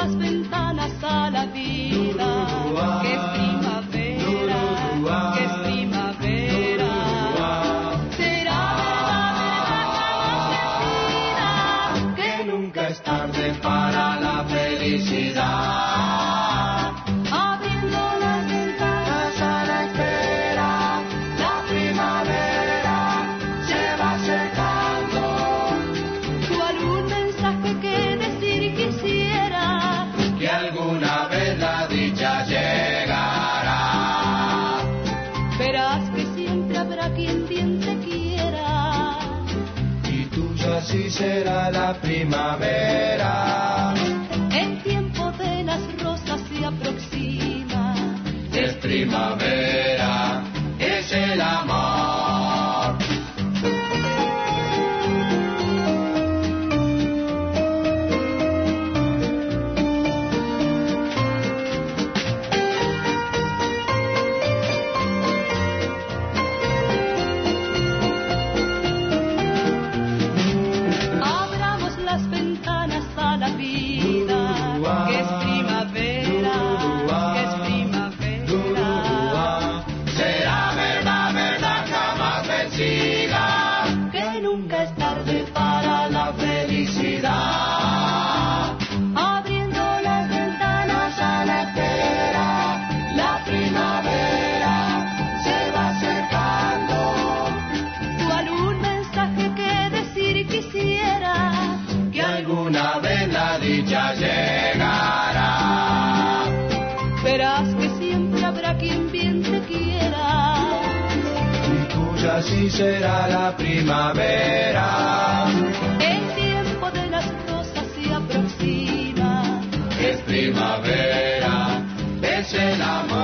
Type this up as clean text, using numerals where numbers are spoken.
las ventanas a la vida, que es primavera, que es primavera. Será verdad que nunca es tarde para la felicidad. Abriendo las ventanas a la espera, la primavera se va acercando. ¿Cuál un mensaje que decir quisiera? Que alguna vez la dicha llegará. Verás que siempre habrá quien te quiera, y tuya sí será la primavera. El tiempo de las rosas se aproxima. Es primavera, es el amor. Abramos las ventanas a la vida, que es primavera, que es primavera. Será verdad, verdad jamás vencida, que nunca es tarde para la felicidad. Abriendo las ventanas a la espera, la primavera se va acercando. ¿Cuál un mensaje que decir quisiera? Que alguna vez la dicha llegará. Verás que siempre habrá quien bien te quiera, y tuya sí será la primavera. El tiempo de las rosas se aproxima. Es primavera, es el amor.